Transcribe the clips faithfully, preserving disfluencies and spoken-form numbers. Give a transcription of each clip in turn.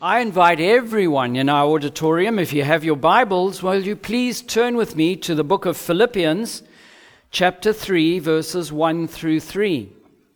I invite everyone in our auditorium, if you have your Bibles, will you please turn with me to the book of Philippians, chapter three, verses one through three.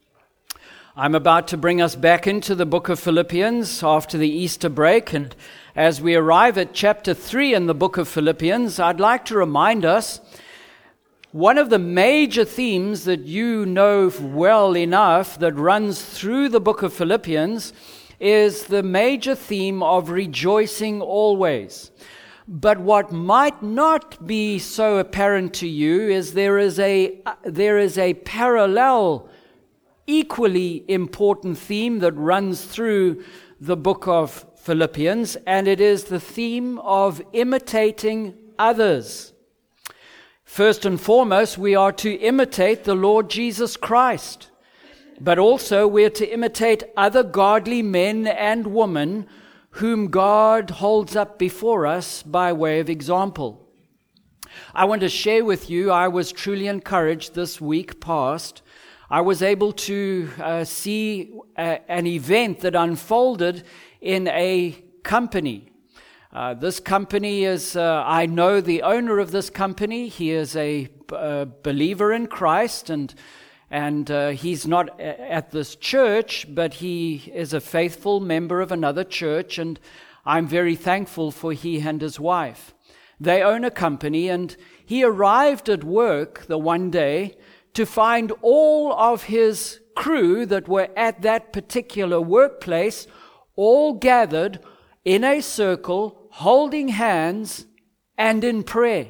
I'm about to bring us back into the book of Philippians after the Easter break, and as we arrive at chapter three in the book of Philippians, I'd like to remind us one of the major themes that you know well enough that runs through the book of Philippians is the major theme of rejoicing always. But what might not be so apparent to you is there is a there is a parallel, equally important theme that runs through the book of Philippians, and it is the theme of imitating others. First and foremost, we are to imitate the Lord Jesus Christ. But also we are to imitate other godly men and women whom God holds up before us by way of example. I want to share with you, I was truly encouraged this week past. I was able to uh, see a, an event that unfolded in a company. Uh, this company is, uh, I know the owner of this company. He is a uh, believer in Christ, and And uh, he's not at this church, but he is a faithful member of another church, and I'm very thankful for he and his wife. They own a company, and he arrived at work the one day to find all of his crew that were at that particular workplace all gathered in a circle, holding hands and in prayer.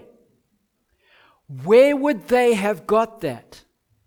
Where would they have got that?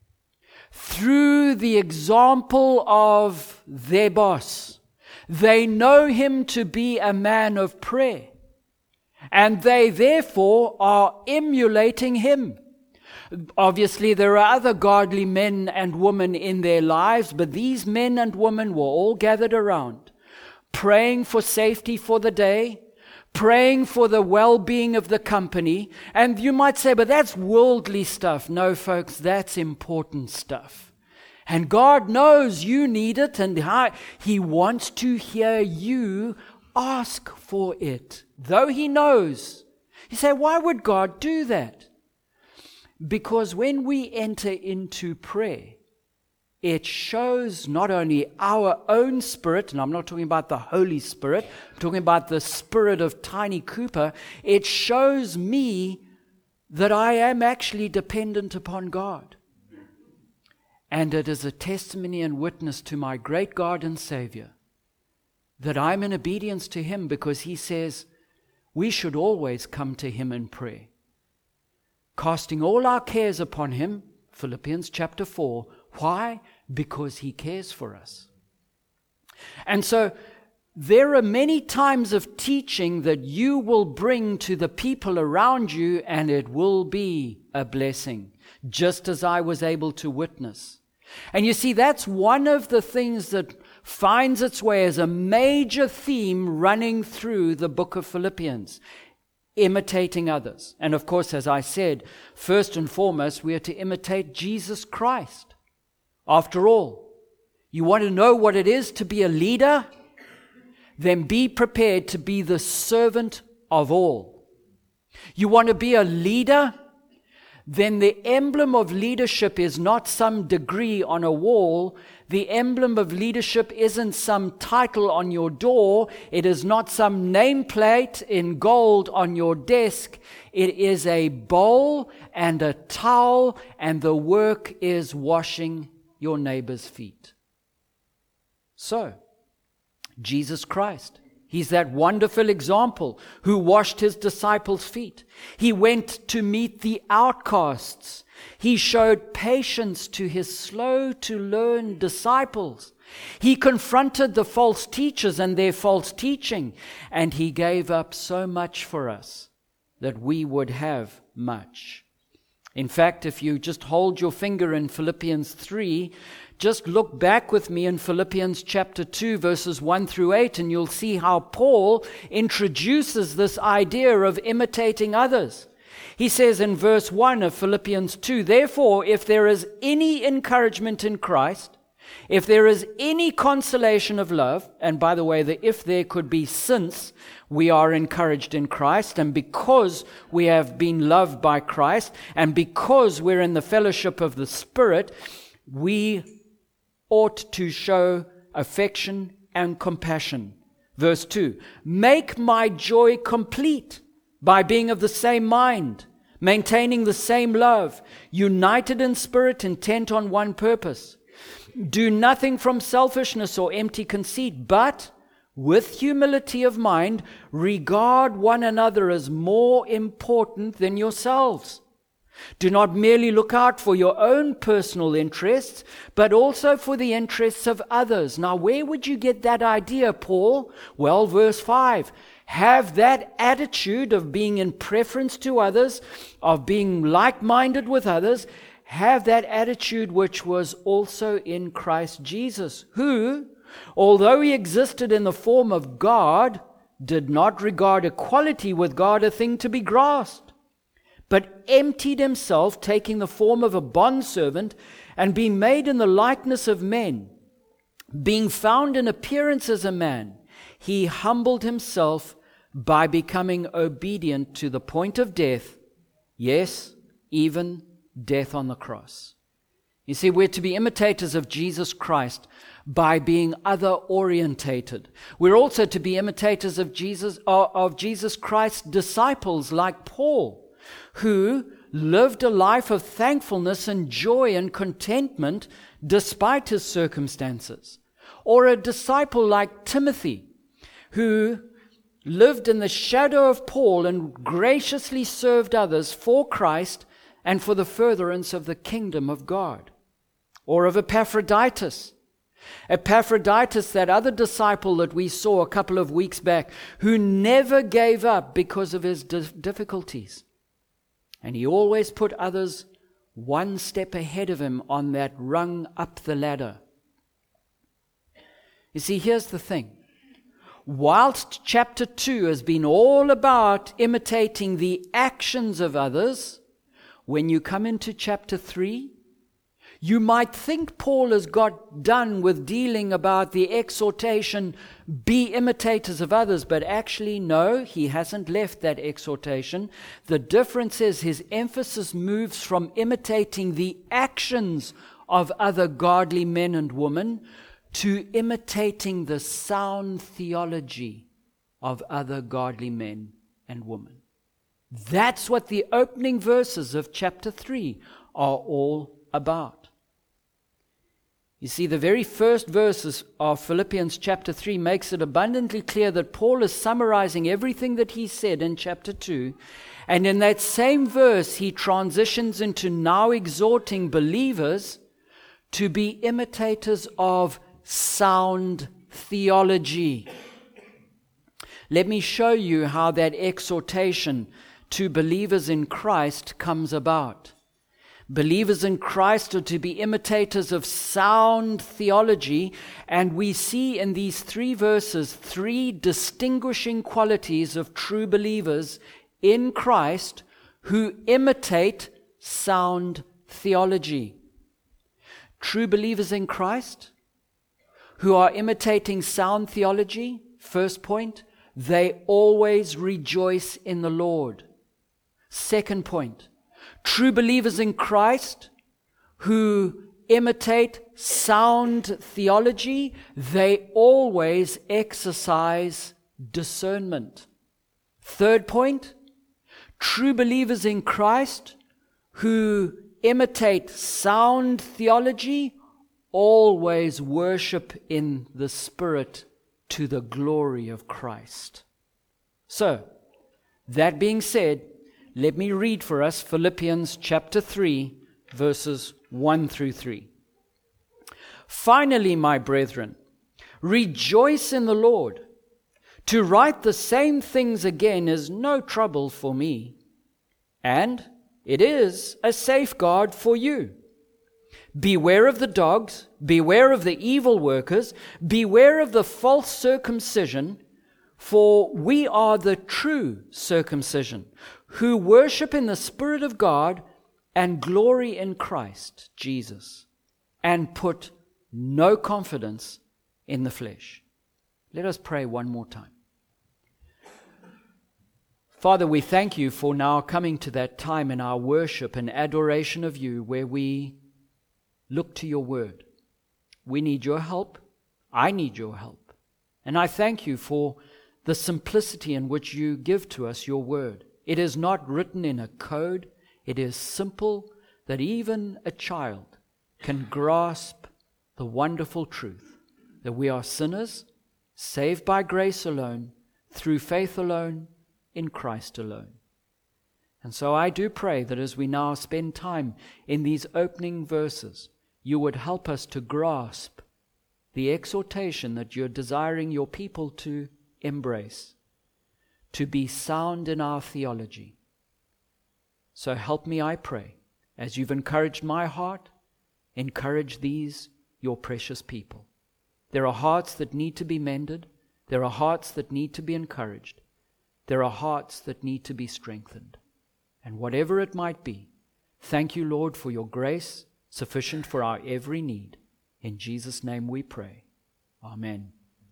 Through the example of their boss. They know him to be a man of prayer, and they therefore are emulating him. Obviously, there are other godly men and women in their lives, but these men and women were all gathered around, praying for safety for the day, praying for the well-being of the company. And you might say, but that's worldly stuff. No, folks, that's important stuff. And God knows you need it, and He wants to hear you ask for it, though He knows. You say, why would God do that? Because when we enter into prayer, it shows not only our own spirit, and I'm not talking about the Holy Spirit, I'm talking about the spirit of Tiny Cooper. It shows me that I am actually dependent upon God. And it is a testimony and witness to my great God and Savior that I'm in obedience to Him, because He says we should always come to Him in prayer, casting all our cares upon Him, Philippians chapter four. Why? Because He cares for us. And so there are many times of teaching that you will bring to the people around you, and it will be a blessing, just as I was able to witness. And you see, that's one of the things that finds its way as a major theme running through the book of Philippians. Imitating others. And of course, as I said, first and foremost, we are to imitate Jesus Christ. After all, you want to know what it is to be a leader? Then be prepared to be the servant of all. You want to be a leader? Then the emblem of leadership is not some degree on a wall. The emblem of leadership isn't some title on your door. It is not some nameplate in gold on your desk. It is a bowl and a towel, and the work is washing your neighbor's feet. So, Jesus Christ, He's that wonderful example who washed His disciples' feet. He went to meet the outcasts. He showed patience to His slow-to-learn disciples. He confronted the false teachers and their false teaching, and He gave up so much for us that we would have much. In fact, if you just hold your finger in Philippians three, just look back with me in Philippians chapter two, verses one through eight, and you'll see how Paul introduces this idea of imitating others. He says in verse one of Philippians two, "Therefore, if there is any encouragement in Christ, If there is any consolation of love, and by the way, the if there could be since we are encouraged in Christ, and because we have been loved by Christ, and because we're in the fellowship of the Spirit, we ought to show affection and compassion. Verse two, make my joy complete by being of the same mind, maintaining the same love, united in spirit, intent on one purpose. Do nothing from selfishness or empty conceit, but with humility of mind, regard one another as more important than yourselves. Do not merely look out for your own personal interests, but also for the interests of others. Now, where would you get that idea, Paul? Well, verse five. Have that attitude of being in preference to others, of being like-minded with others. Have that attitude which was also in Christ Jesus, who, although he existed in the form of God, did not regard equality with God a thing to be grasped, but emptied himself, taking the form of a bondservant, and being made in the likeness of men. Being found in appearance as a man, he humbled himself by becoming obedient to the point of death, yes, even death on the cross. You see, we're to be imitators of Jesus Christ by being other-orientated. We're also to be imitators of Jesus, of Jesus Christ's disciples like Paul, who lived a life of thankfulness and joy and contentment despite his circumstances. Or a disciple like Timothy, who lived in the shadow of Paul and graciously served others for Christ and for the furtherance of the kingdom of God. Or of Epaphroditus. Epaphroditus, that other disciple that we saw a couple of weeks back, who never gave up because of his difficulties. And he always put others one step ahead of him on that rung up the ladder. You see, here's the thing. Whilst chapter two has been all about imitating the actions of others, when you come into chapter three, you might think Paul has got done with dealing about the exhortation, be imitators of others, but actually no, he hasn't left that exhortation. The difference is his emphasis moves from imitating the actions of other godly men and women to imitating the sound theology of other godly men and women. That's what the opening verses of chapter three are all about. You see, the very first verses of Philippians chapter three makes it abundantly clear that Paul is summarizing everything that he said in chapter two. And in that same verse, he transitions into now exhorting believers to be imitators of sound theology. Let me show you how that exhortation to believers in Christ comes about. Believers in Christ are to be imitators of sound theology, and we see in these three verses three distinguishing qualities of true believers in Christ who imitate sound theology. True believers in Christ who are imitating sound theology, first point, they always rejoice in the Lord. Second point, true believers in Christ who imitate sound theology, they always exercise discernment. Third point, true believers in Christ who imitate sound theology always worship in the Spirit to the glory of Christ. So, that being said, let me read for us Philippians chapter three, verses one through three. Finally, my brethren, rejoice in the Lord. To write the same things again is no trouble for me, and it is a safeguard for you. Beware of the dogs, beware of the evil workers, beware of the false circumcision, for we are the true circumcision, who worship in the Spirit of God and glory in Christ Jesus, and put no confidence in the flesh. Let us pray one more time. Father, we thank you for now coming to that time in our worship and adoration of you where we look to your word. We need your help. I need your help. And I thank you for the simplicity in which you give to us your word. It is not written in a code. It is simple that even a child can grasp the wonderful truth that we are sinners, saved by grace alone, through faith alone, in Christ alone. And so I do pray that as we now spend time in these opening verses, you would help us to grasp the exhortation that you're desiring your people to embrace, to be sound in our theology. So help me, I pray, as you've encouraged my heart, encourage these, your precious people. There are hearts that need to be mended. There are hearts that need to be encouraged. There are hearts that need to be strengthened. And whatever it might be, thank you, Lord, for your grace, sufficient for our every need. In Jesus' name we pray. Amen.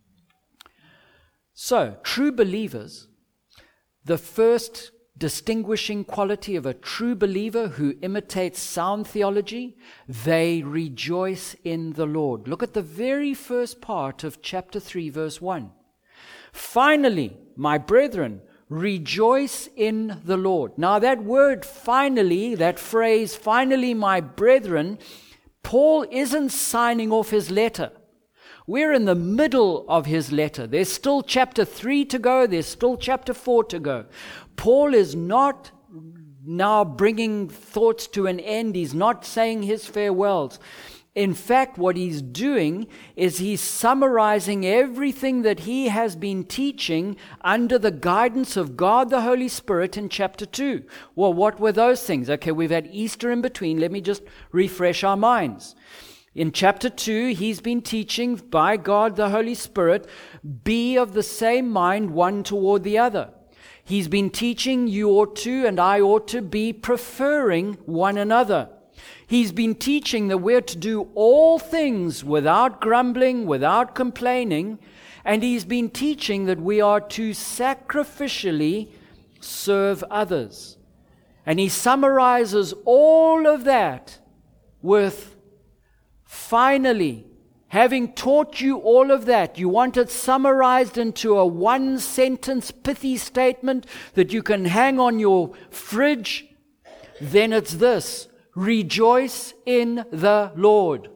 So, true believers, the first distinguishing quality of a true believer who imitates sound theology, they rejoice in the Lord. Look at the very first part of chapter three, verse one. Finally, my brethren, rejoice in the Lord. Now that word finally, that phrase, finally, my brethren, Paul isn't signing off his letter. We're in the middle of his letter. There's still chapter three to go. There's still chapter four to go. Paul is not now bringing thoughts to an end. He's not saying his farewells. In fact, what he's doing is he's summarizing everything that he has been teaching under the guidance of God the Holy Spirit in chapter two. Well, what were those things? Okay, we've had Easter in between. Let me just refresh our minds. In chapter two, he's been teaching by God the Holy Spirit, be of the same mind one toward the other. He's been teaching you ought to and I ought to be preferring one another. He's been teaching that we're to do all things without grumbling, without complaining. And he's been teaching that we are to sacrificially serve others. And he summarizes all of that with, finally, having taught you all of that, you want it summarized into a one-sentence pithy statement that you can hang on your fridge, then it's this: rejoice in the Lord.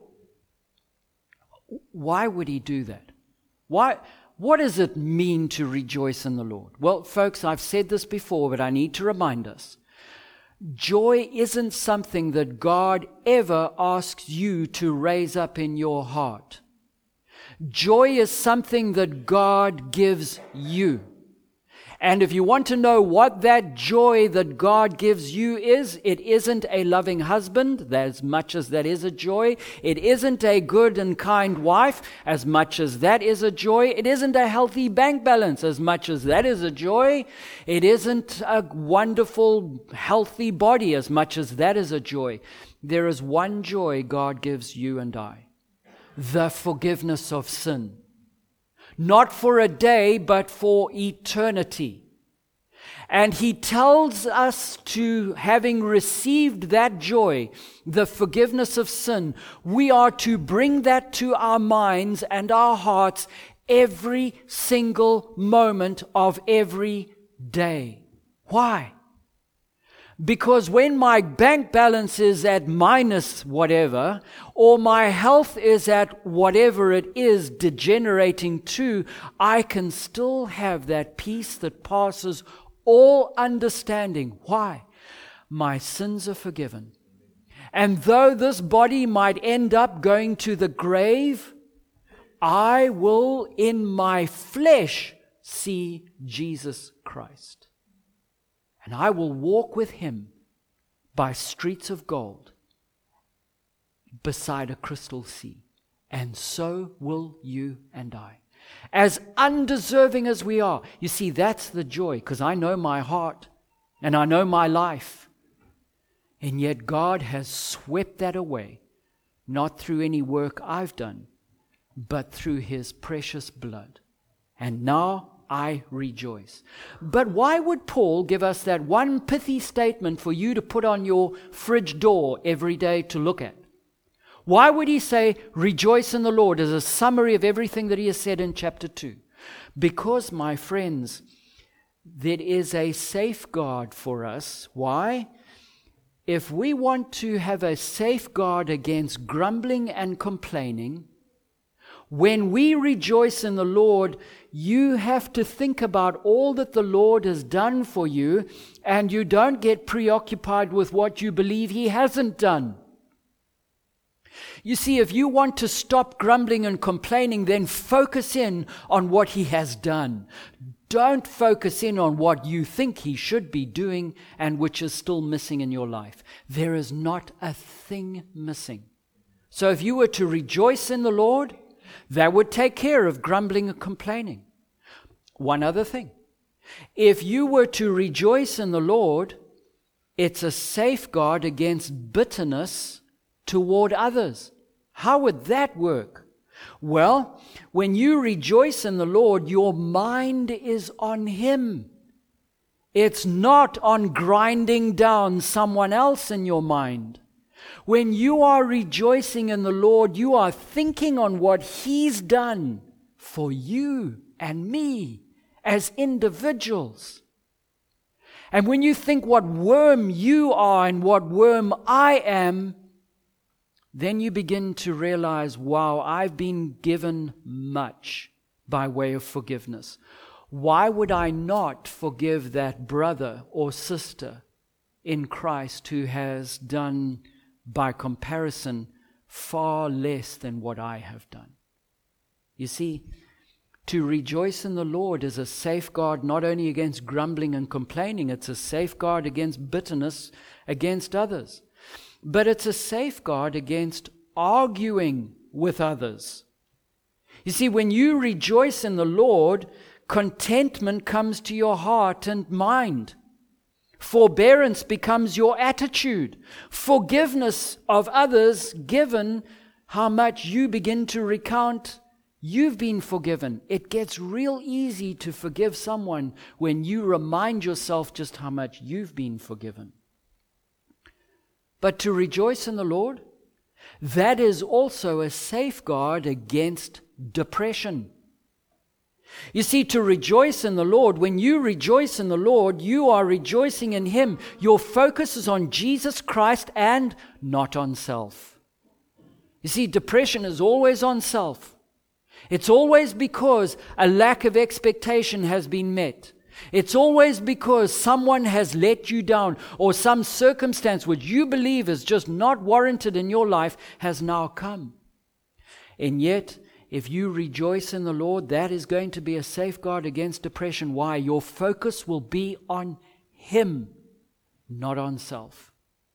Why would he do that? Why? What does it mean to rejoice in the Lord? Well, folks, I've said this before, but I need to remind us. Joy isn't something that God ever asks you to raise up in your heart. Joy is something that God gives you. And if you want to know what that joy that God gives you is, it isn't a loving husband, as much as that is a joy. It isn't a good and kind wife, as much as that is a joy. It isn't a healthy bank balance, as much as that is a joy. It isn't a wonderful, healthy body, as much as that is a joy. There is one joy God gives you and I: the forgiveness of sin. Not for a day, but for eternity. And he tells us to, having received that joy, the forgiveness of sin, we are to bring that to our minds and our hearts every single moment of every day. Why? Because when my bank balance is at minus whatever, or my health is at whatever it is degenerating to, I can still have that peace that passes all understanding. Why? My sins are forgiven. And though this body might end up going to the grave, I will in my flesh see Jesus Christ. And I will walk with him by streets of gold beside a crystal sea. And so will you and I. As undeserving as we are. You see, that's the joy, because I know my heart and I know my life. And yet God has swept that away. not through any work I've done, but through his precious blood. And now I rejoice. But why would Paul give us that one pithy statement for you to put on your fridge door every day to look at? Why would he say, rejoice in the Lord, as a summary of everything that he has said in chapter two? Because, my friends, there is a safeguard for us. Why? If we want to have a safeguard against grumbling and complaining, when we rejoice in the Lord, you have to think about all that the Lord has done for you, and you don't get preoccupied with what you believe he hasn't done. You see, if you want to stop grumbling and complaining, then focus in on what he has done. Don't focus in on what you think he should be doing and which is still missing in your life. There is not a thing missing. So if you were to rejoice in the Lord, that would take care of grumbling and complaining. One other thing. If you were to rejoice in the Lord, it's a safeguard against bitterness toward others. How would that work? Well, when you rejoice in the Lord, your mind is on him. It's not on grinding down someone else in your mind. When you are rejoicing in the Lord, you are thinking on what he's done for you and me as individuals. And when you think what worm you are and what worm I am, then you begin to realize, wow, I've been given much by way of forgiveness. Why would I not forgive that brother or sister in Christ who has done, by comparison, far less than what I have done? You see, to rejoice in the Lord is a safeguard not only against grumbling and complaining, it's a safeguard against bitterness against others. But it's a safeguard against arguing with others. You see, when you rejoice in the Lord, contentment comes to your heart and mind. Forbearance becomes your attitude. Forgiveness of others, given how much you begin to recount you've been forgiven. It gets real easy to forgive someone when you remind yourself just how much you've been forgiven. But to rejoice in the Lord, that is also a safeguard against depression. You see, to rejoice in the Lord, when you rejoice in the Lord, you are rejoicing in him. Your focus is on Jesus Christ and not on self. You see, depression is always on self. It's always because a lack of expectation has been met. It's always because someone has let you down, or some circumstance which you believe is just not warranted in your life has now come. And yet, if you rejoice in the Lord, that is going to be a safeguard against depression. Why? Your focus will be on him, not on self.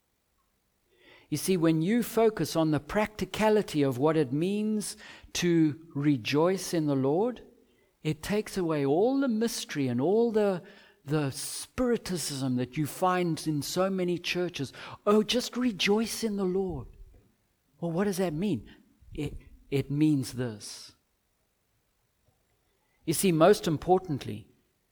You see, when you focus on the practicality of what it means to rejoice in the Lord, it takes away all the mystery and all the, the spiriticism that you find in so many churches. Oh, just rejoice in the Lord. Well, what does that mean? It, it means this. You see, most importantly,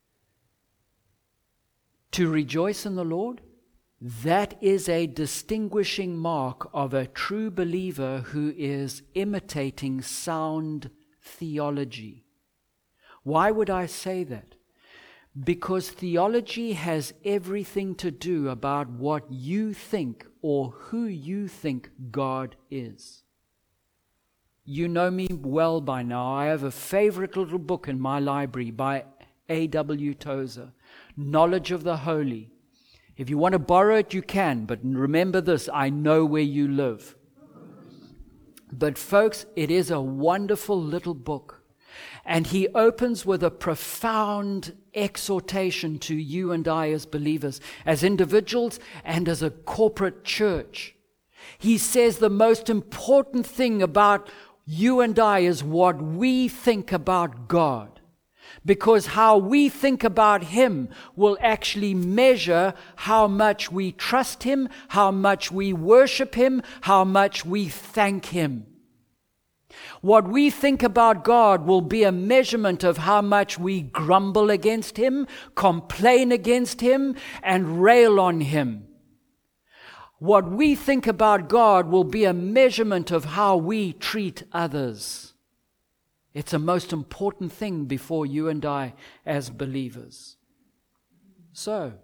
to rejoice in the Lord, that is a distinguishing mark of a true believer who is imitating sound theology. Why would I say that? Because theology has everything to do about what you think or who you think God is. You know me well by now. I have a favorite little book in my library by A W Tozer, Knowledge of the Holy. If you want to borrow it, you can, but remember this, I know where you live. But folks, it is a wonderful little book. And he opens with a profound exhortation to you and I as believers, as individuals and as a corporate church. He says the most important thing about you and I is what we think about God. Because how we think about Him will actually measure how much we trust Him, how much we worship Him, how much we thank Him. What we think about God will be a measurement of how much we grumble against Him, complain against Him, and rail on Him. What we think about God will be a measurement of how we treat others. It's a most important thing before you and I as believers. So,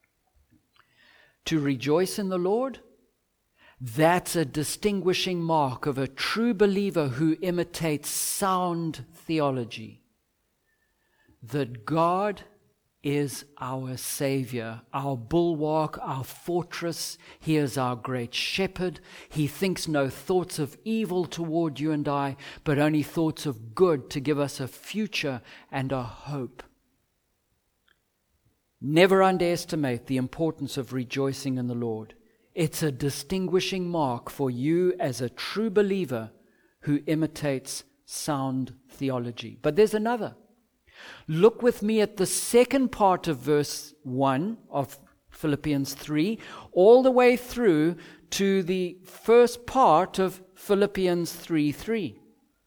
to rejoice in the Lord, that's a distinguishing mark of a true believer who imitates sound theology. That God is our Savior, our bulwark, our fortress. He is our great shepherd. He thinks no thoughts of evil toward you and I, but only thoughts of good to give us a future and a hope. Never underestimate the importance of rejoicing in the Lord. It's a distinguishing mark for you as a true believer who imitates sound theology. But there's another. Look with me at the second part of verse one of Philippians three, all the way through to the first part of Philippians three three.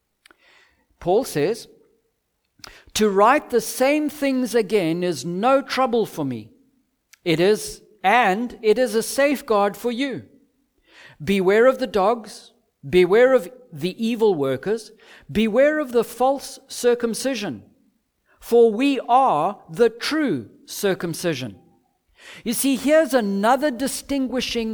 Paul says, "To write the same things again is no trouble for me. It is And it is a safeguard for you. Beware of the dogs, beware of the evil workers, beware of the false circumcision, for we are the true circumcision." You see, here's another distinguishing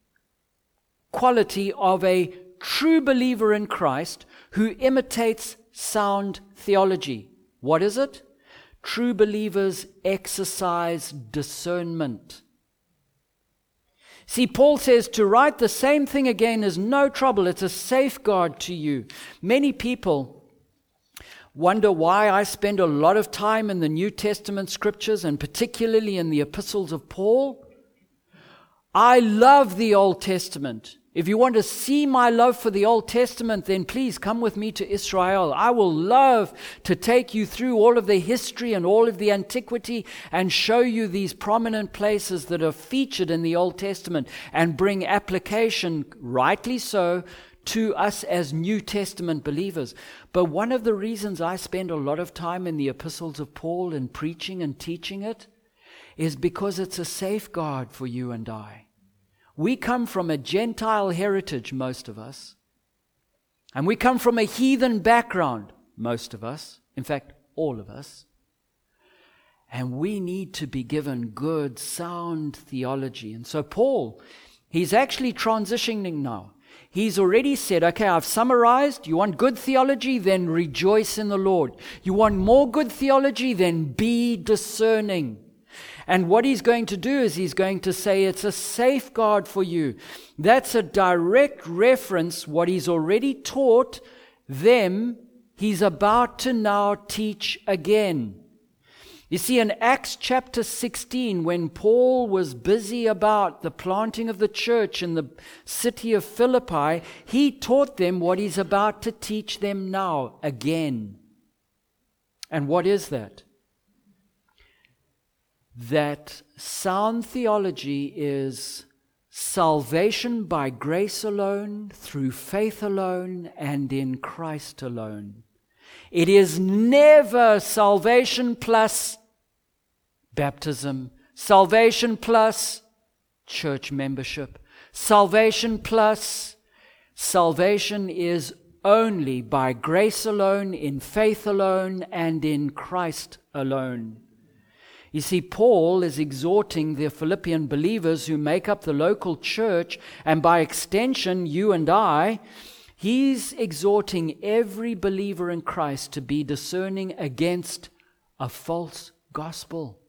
quality of a true believer in Christ who imitates sound theology. What is it? True believers exercise discernment. See, Paul says to write the same thing again is no trouble. It's a safeguard to you. Many people wonder why I spend a lot of time in the New Testament scriptures and particularly in the epistles of Paul. I love the Old Testament. If you want to see my love for the Old Testament, then please come with me to Israel. I will love to take you through all of the history and all of the antiquity and show you these prominent places that are featured in the Old Testament and bring application, rightly so, to us as New Testament believers. But one of the reasons I spend a lot of time in the epistles of Paul and preaching and teaching it is because it's a safeguard for you and I. We come from a Gentile heritage, most of us. And we come from a heathen background, most of us. In fact, all of us. And we need to be given good, sound theology. And so Paul, he's actually transitioning now. He's already said, okay, I've summarized. You want good theology? Then rejoice in the Lord. You want more good theology? Then be discerning. And what he's going to do is he's going to say it's a safeguard for you. That's a direct reference. What he's already taught them, he's about to now teach again. You see, in Acts chapter sixteen, when Paul was busy about the planting of the church in the city of Philippi, he taught them what he's about to teach them now again. And what is that? That sound theology is salvation by grace alone, through faith alone, and in Christ alone. It is never salvation plus baptism, salvation plus church membership, salvation plus. Salvation is only by grace alone, in faith alone, and in Christ alone. You see, Paul is exhorting the Philippian believers who make up the local church, and by extension, you and I. He's exhorting every believer in Christ to be discerning against a false gospel.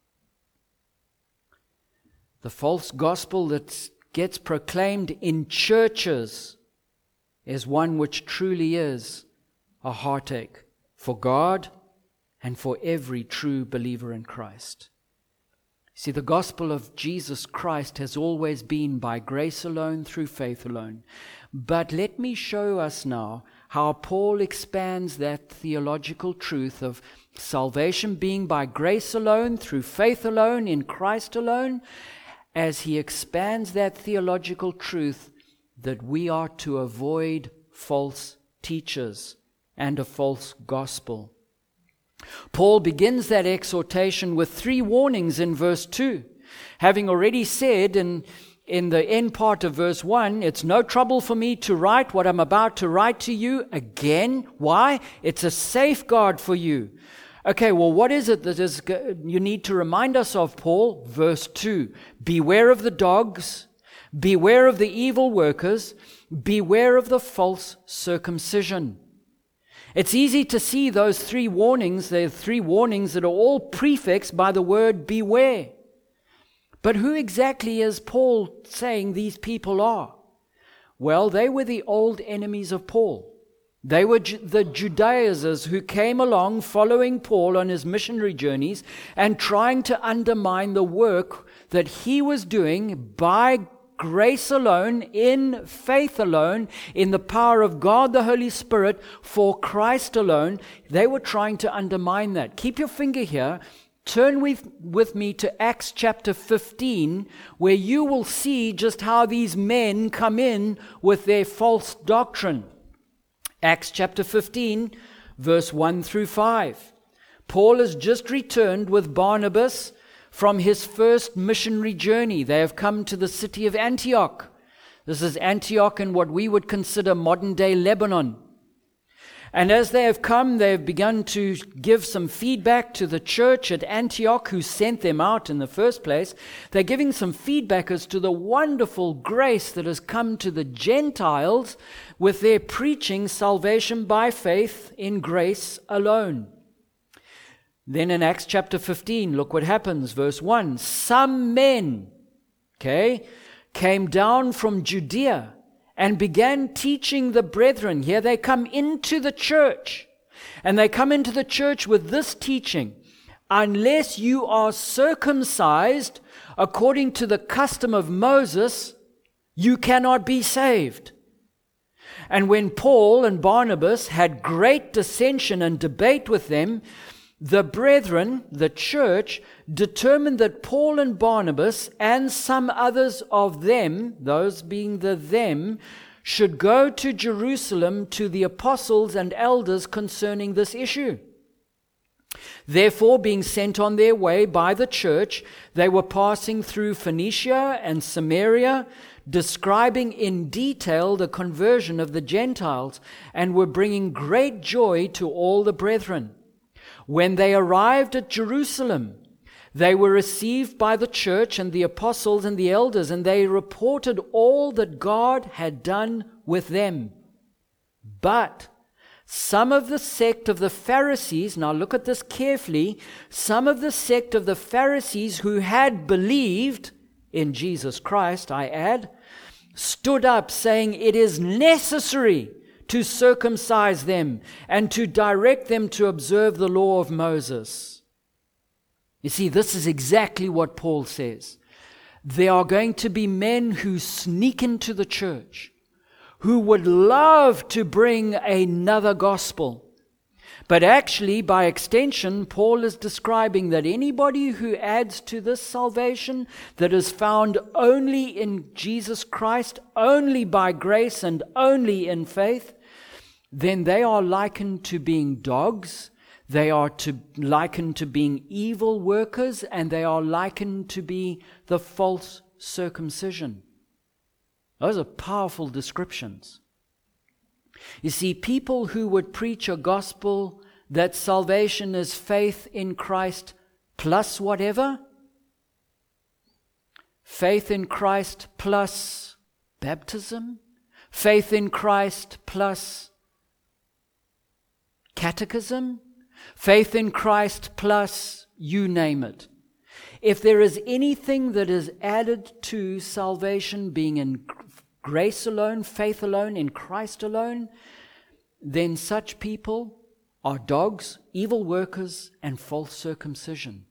The false gospel that gets proclaimed in churches is one which truly is a heartache for God and for every true believer in Christ. See, the gospel of Jesus Christ has always been by grace alone, through faith alone. But let me show us now how Paul expands that theological truth of salvation being by grace alone, through faith alone, in Christ alone, as he expands that theological truth that we are to avoid false teachers and a false gospel. Paul begins that exhortation with three warnings in verse two. Having already said in, in the end part of verse one, it's no trouble for me to write what I'm about to write to you again. Why? It's a safeguard for you. Okay, well, what is it that is you need to remind us of, Paul? Verse two, beware of the dogs, beware of the evil workers, beware of the false circumcision. It's easy to see those three warnings. There are three warnings that are all prefixed by the word beware. But who exactly is Paul saying these people are? Well, they were the old enemies of Paul. They were Ju- the Judaizers who came along following Paul on his missionary journeys and trying to undermine the work that he was doing by grace alone, in faith alone, in the power of God the Holy Spirit, for Christ alone. They were trying to undermine that. Keep your finger here. Turn with, with me to Acts chapter fifteen, where you will see just how these men come in with their false doctrine. Acts chapter fifteen, verse one through five. Paul has just returned with Barnabas from his first missionary journey. They have come to the city of Antioch. This is Antioch in what we would consider modern-day Lebanon. And as they have come, they have begun to give some feedback to the church at Antioch who sent them out in the first place. They're giving some feedback as to the wonderful grace that has come to the Gentiles with their preaching salvation by faith in grace alone. Then in Acts chapter fifteen, look what happens. Verse one, some men, okay, came down from Judea and began teaching the brethren. Here they come into the church, and they come into the church with this teaching: unless you are circumcised according to the custom of Moses, you cannot be saved. And when Paul and Barnabas had great dissension and debate with them, the brethren, the church, determined that Paul and Barnabas and some others of them, those being the them, should go to Jerusalem to the apostles and elders concerning this issue. Therefore, being sent on their way by the church, they were passing through Phoenicia and Samaria, describing in detail the conversion of the Gentiles, and were bringing great joy to all the brethren. When they arrived at Jerusalem, they were received by the church and the apostles and the elders, and they reported all that God had done with them. But some of the sect of the Pharisees, now look at this carefully, some of the sect of the Pharisees who had believed in Jesus Christ, I add, stood up saying, it is necessary to circumcise them and to direct them to observe the law of Moses. You see, this is exactly what Paul says. There are going to be men who sneak into the church, who would love to bring another gospel. But actually, by extension, Paul is describing that anybody who adds to this salvation that is found only in Jesus Christ, only by grace and only in faith, then they are likened to being dogs, they are to likened to being evil workers, and they are likened to be the false circumcision. Those are powerful descriptions. You see, people who would preach a gospel that salvation is faith in Christ plus whatever, faith in Christ plus baptism, faith in Christ plus catechism, faith in Christ plus you name it. If there is anything that is added to salvation being in grace alone, faith alone, in Christ alone, then such people are dogs, evil workers, and false circumcision.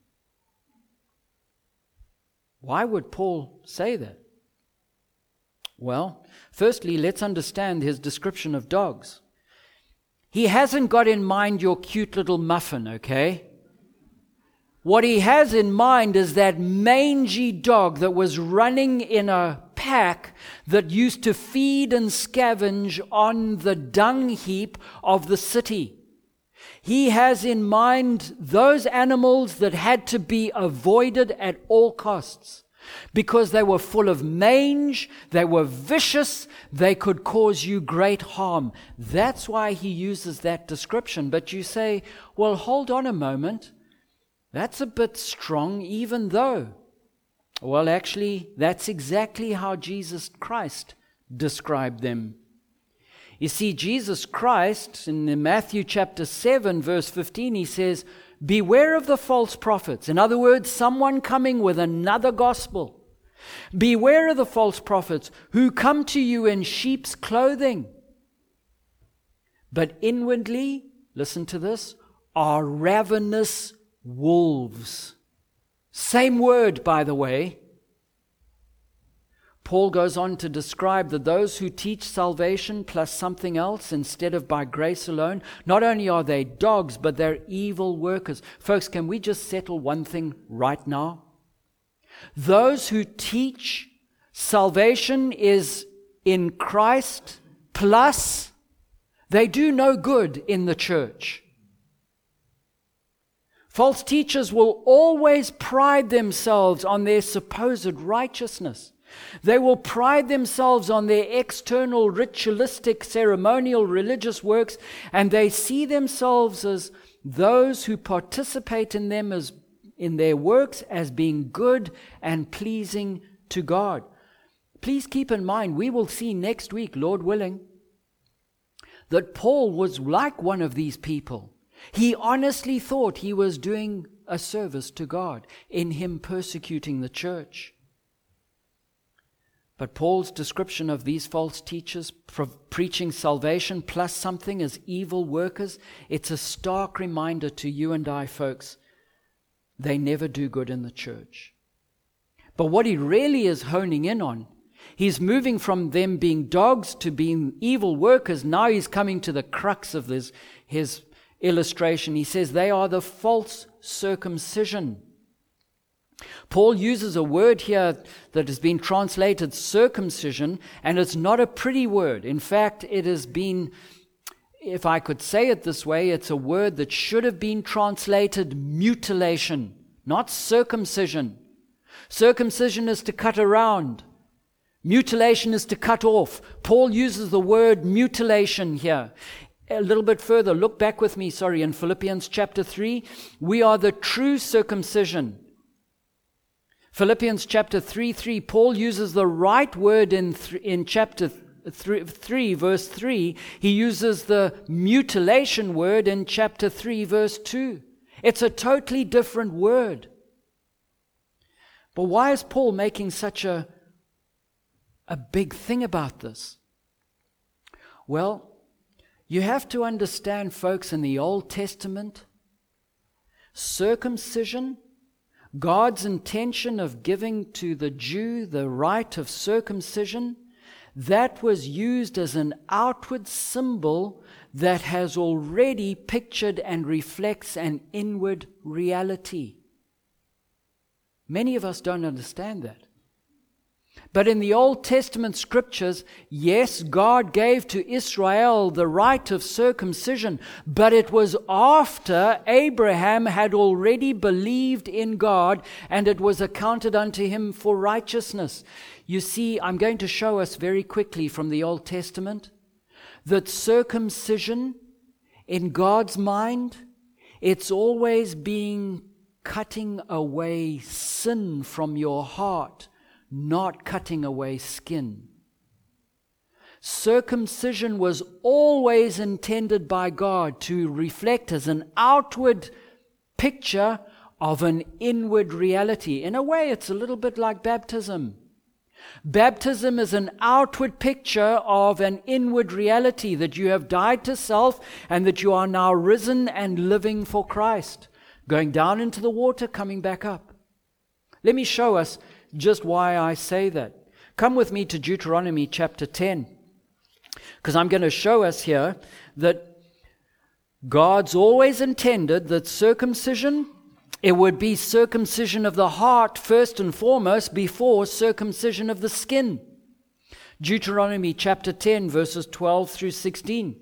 Why would Paul say that? Well, firstly, let's understand his description of dogs. he hasn't got in mind your cute little muffin, okay? What he has in mind is that mangy dog that was running in a pack that used to feed and scavenge on the dung heap of the city. He has in mind those animals that had to be avoided at all costs because they were full of mange, they were vicious, they could cause you great harm. That's why he uses that description. But you say, well, hold on a moment. That's a bit strong, even though. Well, actually, that's exactly how Jesus Christ described them. You see, Jesus Christ, in Matthew chapter seven, verse fifteen, he says, beware of the false prophets. In other words, someone coming with another gospel. Beware of the false prophets who come to you in sheep's clothing, but inwardly, listen to this, are ravenous wolves. Same word, by the way. Paul goes on to describe that those who teach salvation plus something else instead of by grace alone, not only are they dogs, but they're evil workers. Folks, can we just settle one thing right now? Those who teach salvation is in Christ plus they do no good in the church. False teachers will always pride themselves on their supposed righteousness. They will pride themselves on their external ritualistic, ceremonial, religious works, and they see themselves as those who participate in them as in their works as being good and pleasing to God. Please keep in mind, we will see next week, Lord willing, that Paul was like one of these people. He honestly thought he was doing a service to God in him persecuting the church. But Paul's description of these false teachers pre- preaching salvation plus something as evil workers, it's a stark reminder to you and I, folks, they never do good in the church. But what he really is honing in on, he's moving from them being dogs to being evil workers. Now he's coming to the crux of this, his illustration. He says they are the false circumcision. Paul uses a word here that has been translated circumcision, and it's not a pretty word. In fact, it has been, if I could say it this way, it's a word that should have been translated mutilation, not circumcision. Circumcision is to cut around. Mutilation is to cut off. Paul uses the word mutilation here. A little bit further, look back with me, sorry, in Philippians chapter three. We are the true circumcision. Philippians chapter three, three, Paul uses the right word in th- in chapter th- three, verse three. He uses the mutilation word in chapter three, verse two. It's a totally different word. But why is Paul making such a, a big thing about this? Well, you have to understand, folks, in the Old Testament, circumcision, God's intention of giving to the Jew the right of circumcision, that was used as an outward symbol that has already pictured and reflects an inward reality. Many of us don't understand that. But in the Old Testament scriptures, yes, God gave to Israel the right of circumcision, but it was after Abraham had already believed in God and it was accounted unto him for righteousness. You see, I'm going to show us very quickly from the Old Testament that circumcision, in God's mind, it's always being cutting away sin from your heart, not cutting away skin. Circumcision was always intended by God to reflect as an outward picture of an inward reality. In a way, it's a little bit like baptism. Baptism is an outward picture of an inward reality, that you have died to self and that you are now risen and living for Christ. Going down into the water, coming back up. Let me show us just why I say that. Come with me to Deuteronomy chapter ten, because I'm going to show us here that God's always intended that circumcision, it would be circumcision of the heart first and foremost before circumcision of the skin. Deuteronomy chapter ten, verses twelve through sixteen.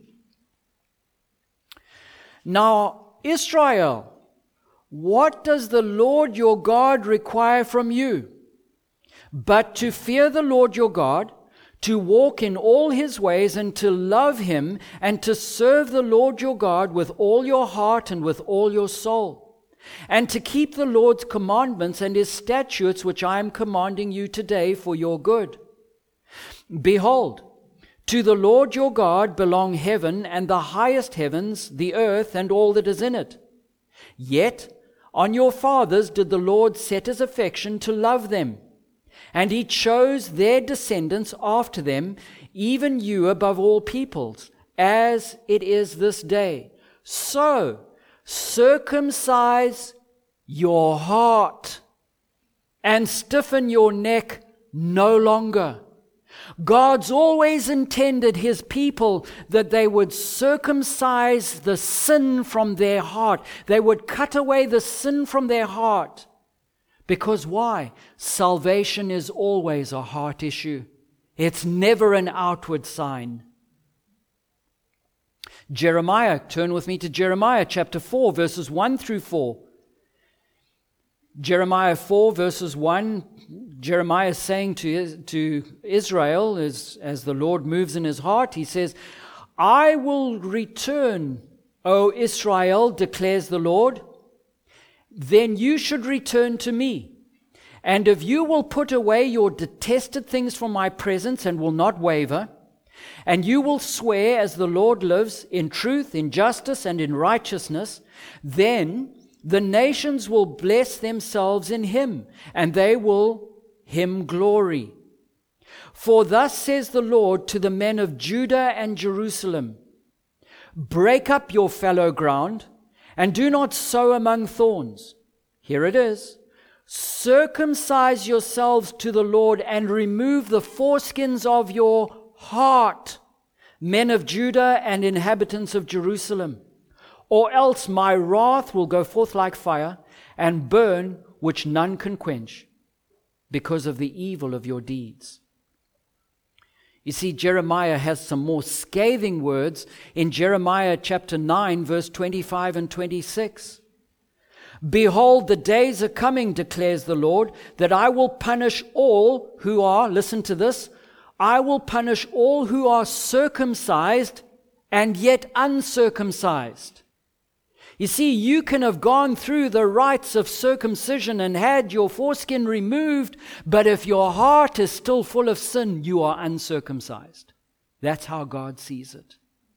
Now, Israel, what does the Lord your God require from you? But to fear the Lord your God, to walk in all his ways, and to love him, and to serve the Lord your God with all your heart and with all your soul, and to keep the Lord's commandments and his statutes, which I am commanding you today for your good. Behold, to the Lord your God belong heaven and the highest heavens, the earth and all that is in it. Yet on your fathers did the Lord set his affection to love them, and he chose their descendants after them, even you above all peoples, as it is this day. So circumcise your heart and stiffen your neck no longer. God's always intended his people that they would circumcise the sin from their heart. They would cut away the sin from their heart. Because why? Salvation is always a heart issue. It's never an outward sign. Jeremiah, turn with me to Jeremiah chapter four, verses one through four. Jeremiah four, verses one, Jeremiah is saying to, to Israel, as, as the Lord moves in his heart, he says, I will return, O Israel, declares the Lord. Then you should return to me. And if you will put away your detested things from my presence and will not waver, and you will swear as the Lord lives, in truth, in justice, and in righteousness, then the nations will bless themselves in him, and they will him glory. For thus says the Lord to the men of Judah and Jerusalem, break up your fallow ground, and do not sow among thorns. Here it is. Circumcise yourselves to the Lord, and remove the foreskins of your heart, men of Judah and inhabitants of Jerusalem. Or else my wrath will go forth like fire, and burn which none can quench, because of the evil of your deeds. You see, Jeremiah has some more scathing words in Jeremiah chapter nine, verse twenty-five and twenty-six. Behold, the days are coming, declares the Lord, that I will punish all who are, listen to this, I will punish all who are circumcised and yet uncircumcised. You see, you can have gone through the rites of circumcision and had your foreskin removed, but if your heart is still full of sin, you are uncircumcised. That's how God sees it.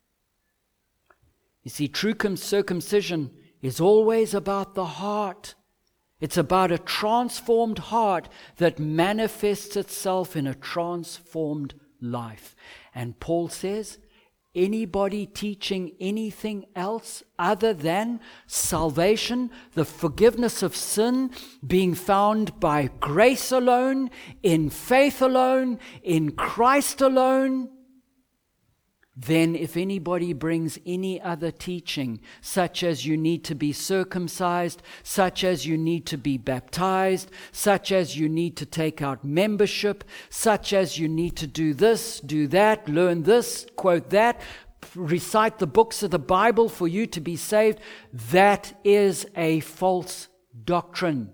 You see, true circumcision is always about the heart. It's about a transformed heart that manifests itself in a transformed life. And Paul says, anybody teaching anything else other than salvation, the forgiveness of sin, being found by grace alone, in faith alone, in Christ alone, then if anybody brings any other teaching, such as you need to be circumcised, such as you need to be baptized, such as you need to take out membership, such as you need to do this, do that, learn this, quote that, recite the books of the Bible for you to be saved, that is a false doctrine.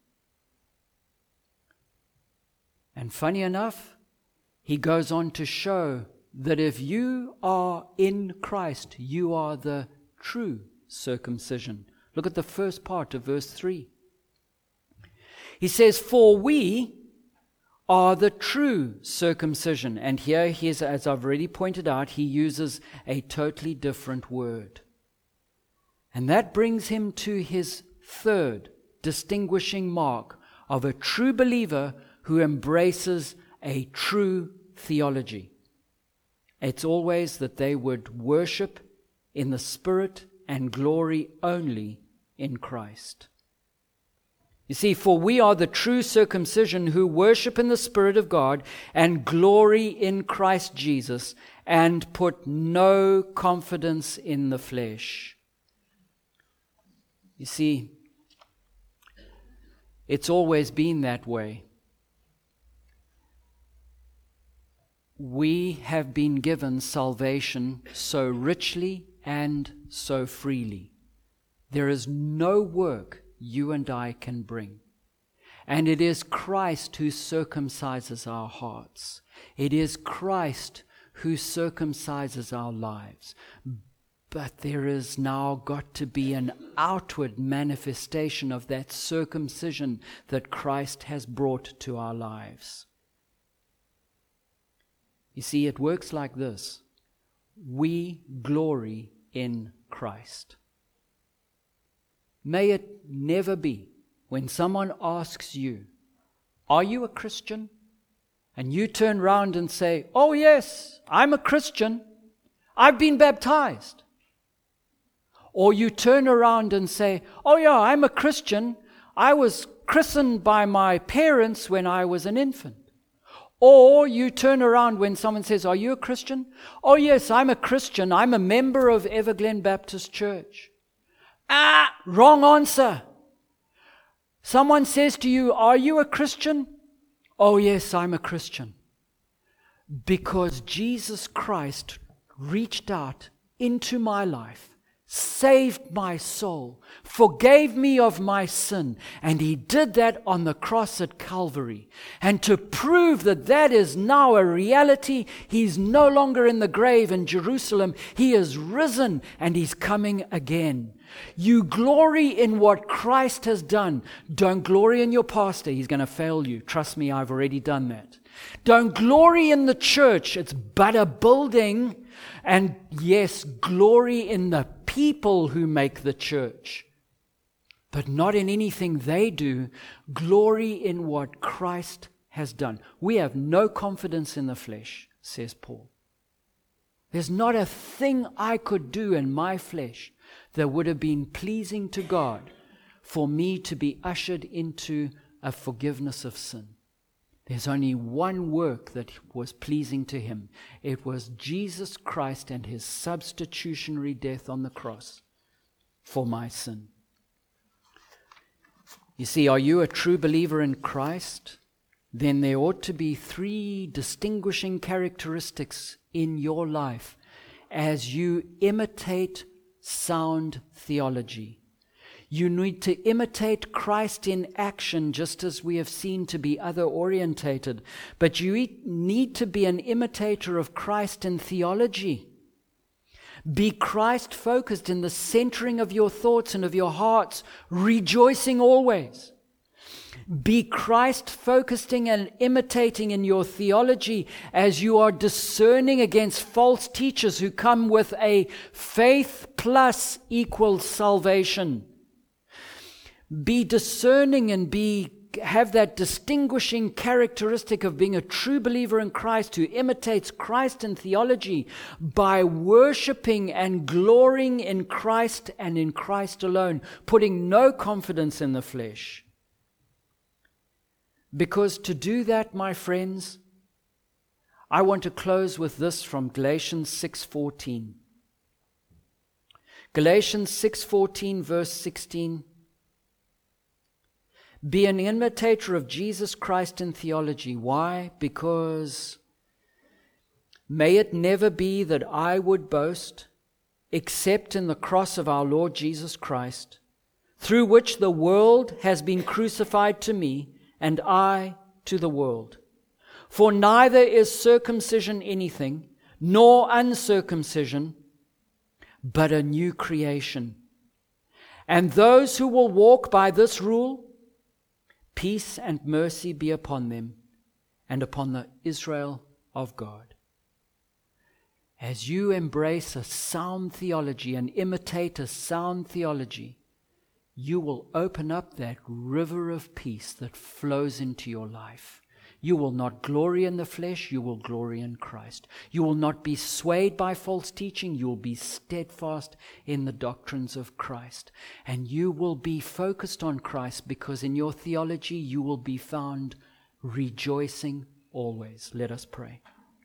And funny enough, he goes on to show that if you are in Christ, you are the true circumcision. Look at the first part of verse three. He says, for we are the true circumcision. And here, he is, as I've already pointed out, he uses a totally different word. And that brings him to his third distinguishing mark of a true believer who embraces a true theology. It's always that they would worship in the Spirit and glory only in Christ. You see, for we are the true circumcision who worship in the Spirit of God and glory in Christ Jesus and put no confidence in the flesh. You see, it's always been that way. We have been given salvation so richly and so freely. There is no work you and I can bring. And it is Christ who circumcises our hearts. It is Christ who circumcises our lives. But there is now got to be an outward manifestation of that circumcision that Christ has brought to our lives. You see, it works like this. We glory in Christ. May it never be when someone asks you, "Are you a Christian?" and you turn round and say, "Oh yes, I'm a Christian. I've been baptized." Or you turn around and say, "Oh yeah, I'm a Christian. I was christened by my parents when I was an infant." Or you turn around when someone says, "Are you a Christian?" "Oh yes, I'm a Christian. I'm a member of Everglen Baptist Church." Ah, wrong answer. Someone says to you, "Are you a Christian?" "Oh yes, I'm a Christian." Because Jesus Christ reached out into my life, saved my soul, forgave me of my sin, and He did that on the cross at Calvary. And to prove that that is now a reality, He's no longer in the grave in Jerusalem. He is risen and He's coming again. You glory in what Christ has done. Don't glory in your pastor. He's going to fail you. Trust me, I've already done that. Don't glory in the church. It's but a building. And yes, glory in the people who make the church, but not in anything they do. Glory in what Christ has done. We have no confidence in the flesh, says Paul. There's not a thing I could do in my flesh that would have been pleasing to God for me to be ushered into a forgiveness of sin. There's only one work that was pleasing to Him. It was Jesus Christ and His substitutionary death on the cross for my sin. You see, are you a true believer in Christ? Then there ought to be three distinguishing characteristics in your life as you imitate sound theology. You need to imitate Christ in action, just as we have seen to be other-orientated. But you need to be an imitator of Christ in theology. Be Christ-focused in the centering of your thoughts and of your hearts, rejoicing always. Be Christ-focusing and imitating in your theology as you are discerning against false teachers who come with a faith plus equals salvation. Be discerning and be have that distinguishing characteristic of being a true believer in Christ who imitates Christ in theology by worshiping and glorying in Christ and in Christ alone, putting no confidence in the flesh. Because to do that, my friends, I want to close with this from Galatians six fourteen. Galatians six fourteen, verse sixteen. Be an imitator of Jesus Christ in theology. Why? Because may it never be that I would boast except in the cross of our Lord Jesus Christ, through which the world has been crucified to me, and I to the world. For neither is circumcision anything, nor uncircumcision, but a new creation. And those who will walk by this rule, peace and mercy be upon them and upon the Israel of God. As you embrace a sound theology and imitate a sound theology, you will open up that river of peace that flows into your life. You will not glory in the flesh, you will glory in Christ. You will not be swayed by false teaching, you will be steadfast in the doctrines of Christ. And you will be focused on Christ, because in your theology you will be found rejoicing always. Let us pray.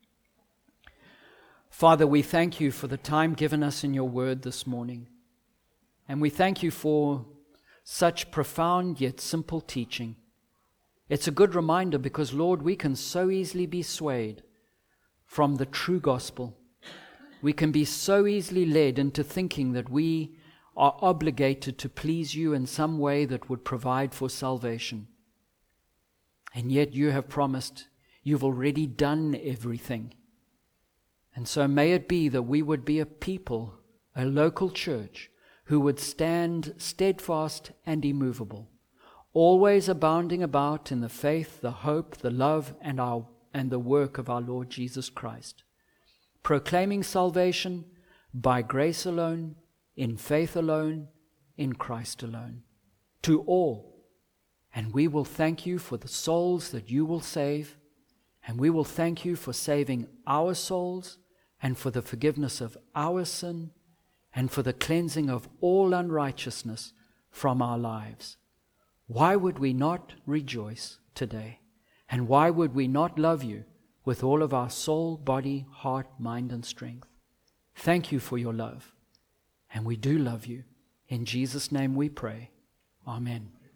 Father, we thank you for the time given us in your word this morning. And we thank you for such profound yet simple teaching. It's a good reminder because, Lord, we can so easily be swayed from the true gospel. We can be so easily led into thinking that we are obligated to please you in some way that would provide for salvation. And yet you have promised you've already done everything. And so may it be that we would be a people, a local church, who would stand steadfast and immovable, always abounding about in the faith, the hope, the love, and our and the work of our Lord Jesus Christ, proclaiming salvation by grace alone, in faith alone, in Christ alone, to all. And we will thank you for the souls that you will save, and we will thank you for saving our souls, and for the forgiveness of our sin, and for the cleansing of all unrighteousness from our lives. Why would we not rejoice today? And why would we not love you with all of our soul, body, heart, mind, and strength? Thank you for your love. And we do love you. In Jesus' name we pray. Amen.